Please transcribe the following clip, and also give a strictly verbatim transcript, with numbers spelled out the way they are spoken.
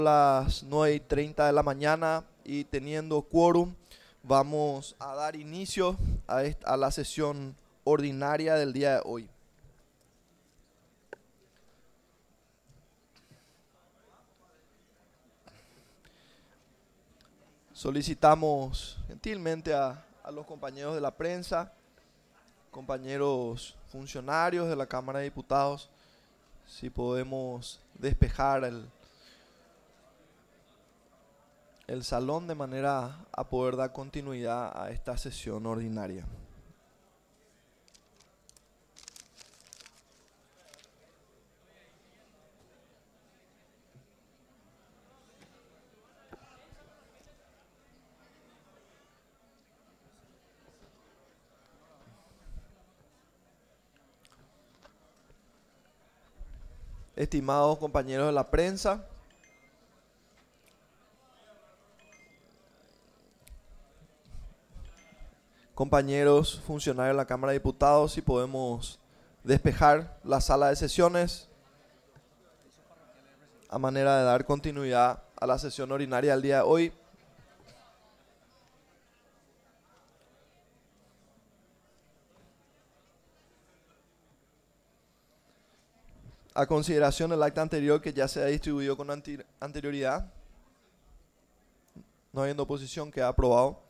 Las nueve y treinta de la mañana y teniendo quórum, vamos a dar inicio a, esta, a la sesión ordinaria del día de hoy. Solicitamos gentilmente a, a los compañeros de la prensa, compañeros funcionarios de la Cámara de Diputados, si podemos despejar el el salón de manera a poder dar continuidad a esta sesión ordinaria. Estimados compañeros de la prensa, compañeros funcionarios de la Cámara de Diputados, si podemos despejar la sala de sesiones a manera de dar continuidad a la sesión ordinaria del día de hoy. A consideración del acta anterior que ya se ha distribuido con anterioridad, no habiendo oposición, queda aprobado.